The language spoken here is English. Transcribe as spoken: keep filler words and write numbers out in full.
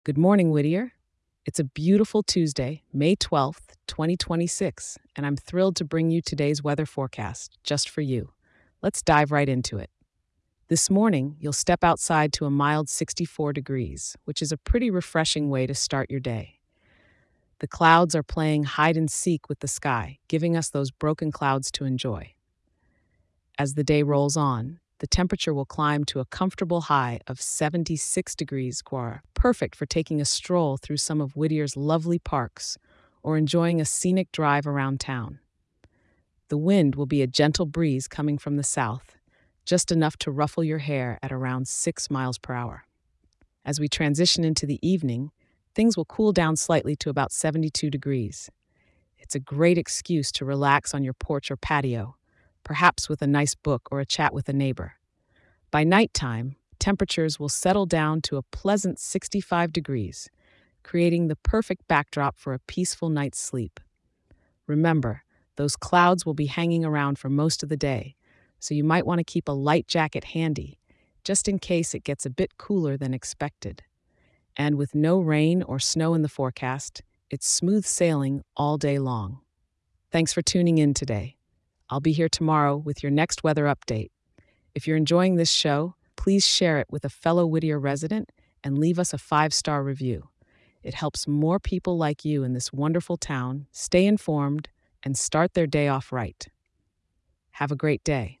Good morning, Whittier. It's a beautiful Tuesday, May twelfth, twenty twenty-six, and I'm thrilled to bring you today's weather forecast just for you. Let's dive right into it. This morning, you'll step outside to a mild sixty-four degrees, which is a pretty refreshing way to start your day. The clouds are playing hide and seek with the sky, giving us those broken clouds to enjoy. As the day rolls on, the temperature will climb to a comfortable high of seventy-six degrees Quora, perfect for taking a stroll through some of Whittier's lovely parks or enjoying a scenic drive around town. The wind will be a gentle breeze coming from the south, just enough to ruffle your hair at around six miles per hour. As we transition into the evening, things will cool down slightly to about seventy-two degrees. It's a great excuse to relax on your porch or patio, perhaps with a nice book or a chat with a neighbor. By nighttime, temperatures will settle down to a pleasant sixty-five degrees, creating the perfect backdrop for a peaceful night's sleep. Remember, those clouds will be hanging around for most of the day, so you might want to keep a light jacket handy, just in case it gets a bit cooler than expected. And with no rain or snow in the forecast, it's smooth sailing all day long. Thanks for tuning in today. I'll be here tomorrow with your next weather update. If you're enjoying this show, please share it with a fellow Whittier resident and leave us a five-star review. It helps more people like you in this wonderful town stay informed and start their day off right. Have a great day.